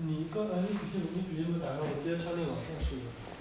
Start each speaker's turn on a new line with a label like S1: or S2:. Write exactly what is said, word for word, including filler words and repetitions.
S1: 你刚才你你笔记本打开我直接插电脑再试一下